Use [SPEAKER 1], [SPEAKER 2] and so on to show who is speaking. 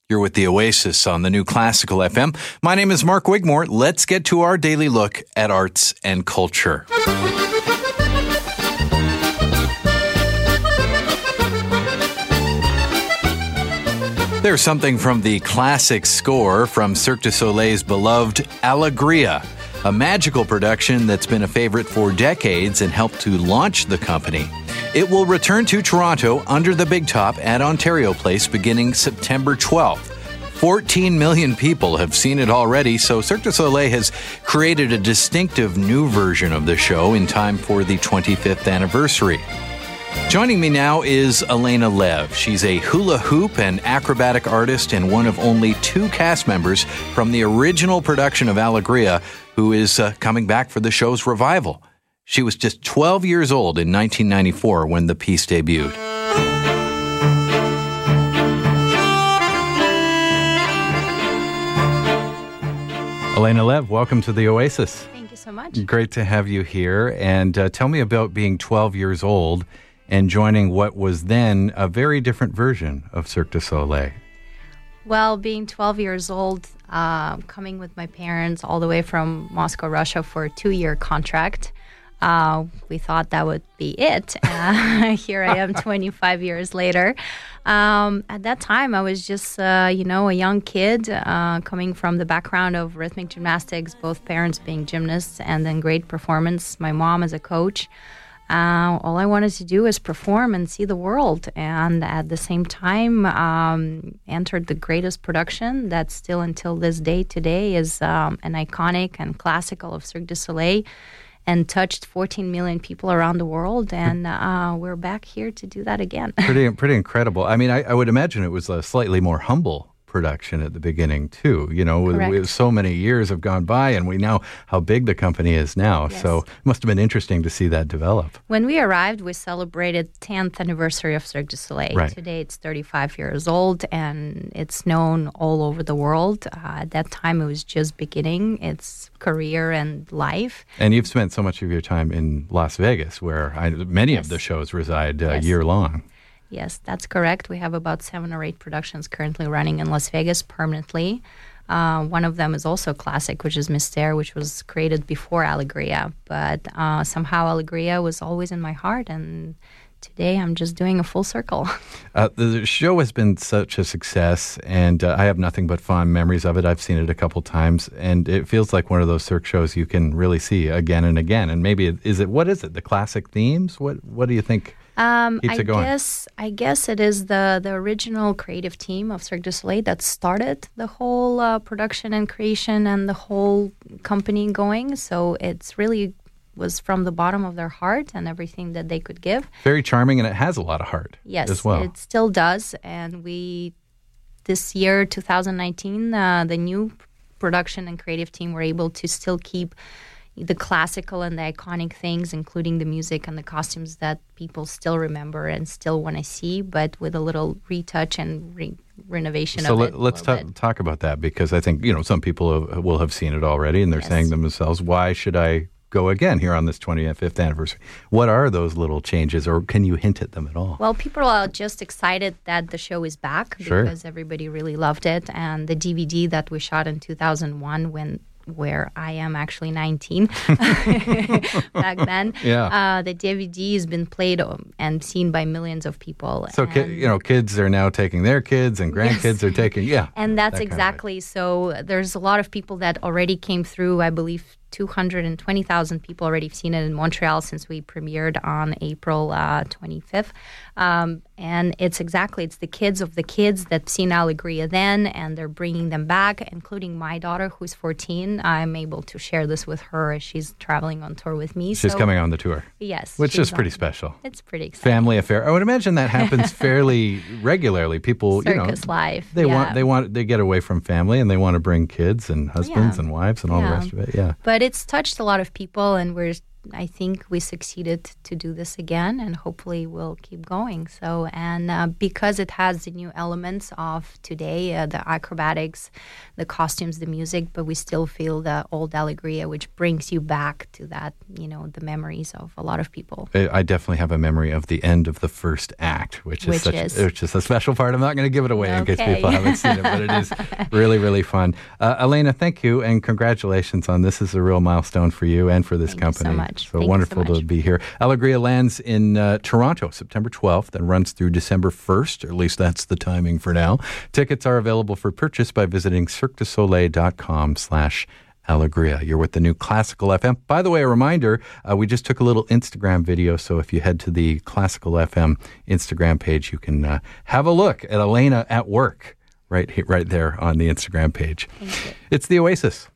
[SPEAKER 1] You're with the Oasis on the new Classical FM. My name is Mark Wigmore. Let's get to our daily look at arts and culture. There's something from the classic score from Cirque du Soleil's beloved Alegria, a magical production that's been a favorite for decades and helped to launch the company. It will return to Toronto under the Big Top at Ontario Place beginning September 12th. 14 million people have seen it already, so Cirque du Soleil has created a distinctive new version of the show in time for the 25th anniversary. Joining me now is Elena Lev. She's a hula hoop and acrobatic artist and one of only two cast members from the original production of Alegria who is coming back for the show's revival. She was just 12 years old in 1994 when the piece debuted. Elena Lev, welcome to the Oasis.
[SPEAKER 2] Thank you so much.
[SPEAKER 1] Great to have you here. And tell me about being 12 years old and joining what was then a very different version of Cirque du Soleil.
[SPEAKER 2] Well, being 12 years old, coming with my parents all the way from Moscow, Russia for a 2-year contract, we thought that would be it. Here I am 25 years later. At that time, I was just, a young kid coming from the background of rhythmic gymnastics, both parents being gymnasts, and then great performance, my mom as a coach. All I wanted to do is perform and see the world, and at the same time entered the greatest production that still until this day today is an iconic and classical of Cirque du Soleil, and touched 14 million people around the world, and we're back here to do that again.
[SPEAKER 1] Pretty incredible. I mean, I would imagine it was a slightly more humble production at the beginning too. With so many years have gone by, and we know how big the company is now.
[SPEAKER 2] Yes.
[SPEAKER 1] So it must have been interesting to see that develop.
[SPEAKER 2] When we arrived, we celebrated 10th anniversary of Cirque du Soleil.
[SPEAKER 1] Right.
[SPEAKER 2] Today it's 35 years old, and it's known all over the world. At that time, it was just beginning its career and life.
[SPEAKER 1] And you've spent so much of your time in Las Vegas, where many
[SPEAKER 2] Yes.
[SPEAKER 1] of the shows reside
[SPEAKER 2] Yes.
[SPEAKER 1] year long.
[SPEAKER 2] Yes, that's correct. We have about 7 or 8 productions currently running in Las Vegas permanently. One of them is also classic, which is Mystère, which was created before Alegria. But somehow Alegria was always in my heart, and today I'm just doing a full circle.
[SPEAKER 1] The show has been such a success, and I have nothing but fond memories of it. I've seen it a couple times, and it feels like one of those Cirque shows you can really see again and again. And maybe, what is it, the classic themes? What do you think keeps it going?
[SPEAKER 2] I guess it is the original creative team of Cirque du Soleil that started the whole production and creation and the whole company going. So it's really was from the bottom of their heart and everything that they could give.
[SPEAKER 1] Very charming, and it has a lot of heart.
[SPEAKER 2] Yes,
[SPEAKER 1] as well.
[SPEAKER 2] It still does. And this year, 2019, the new production and creative team were able to still keep the classical and the iconic things, including the music and the costumes that people still remember and still want to see, but with a little retouch and renovation of it.
[SPEAKER 1] So let's talk about that, because I think, some people will have seen it already, and they're
[SPEAKER 2] Yes.
[SPEAKER 1] saying to themselves, why should I go again here on this 25th anniversary? What are those little changes, or can you hint at them at all?
[SPEAKER 2] Well, people are just excited that the show is back because everybody really loved it. And the DVD that we shot in 2001 where I am actually 19 back then.
[SPEAKER 1] Yeah.
[SPEAKER 2] The DVD has been played and seen by millions of people.
[SPEAKER 1] So, kids are now taking their kids, and grandkids are taking,
[SPEAKER 2] And that's
[SPEAKER 1] that
[SPEAKER 2] exactly, so there's a lot of people that already came through. I believe 220,000 people already have seen it in Montreal since we premiered on April 25th. And it's the kids of the kids that seen Alegria then, and they're bringing them back, including my daughter, who's 14. I'm able to share this with her as she's traveling on tour with me.
[SPEAKER 1] She's coming on the tour.
[SPEAKER 2] Yes.
[SPEAKER 1] Which is pretty special.
[SPEAKER 2] It's pretty exciting.
[SPEAKER 1] Family affair. I would imagine that happens fairly regularly. People,
[SPEAKER 2] Circus life.
[SPEAKER 1] They get away from family, and they want to bring kids and husbands and wives and all the rest of it. Yeah.
[SPEAKER 2] But it's touched a lot of people, and we're I think we succeeded to do this again, and hopefully we'll keep going. So, and because it has the new elements of today, the acrobatics, the costumes, the music, but we still feel the old Allegria, which brings you back to that, the memories of a lot of people.
[SPEAKER 1] I definitely have a memory of the end of the first act, which is a special part. I'm not going to give it away in case people haven't seen it, but it is really, really fun. Elena, thank you, and congratulations on this. Is a real milestone for you and for this company.
[SPEAKER 2] Thank you so much.
[SPEAKER 1] So wonderful to be here. Allegria lands in Toronto, September 12th, and runs through December 1st, or at least that's the timing for now. Tickets are available for purchase by visiting cirquedusoleil.com/Allegria. You're with the new Classical FM. By the way, a reminder, we just took a little Instagram video, so if you head to the Classical FM Instagram page, you can have a look at Elena at work right there on the Instagram page.
[SPEAKER 2] Thank you.
[SPEAKER 1] It's the Oasis.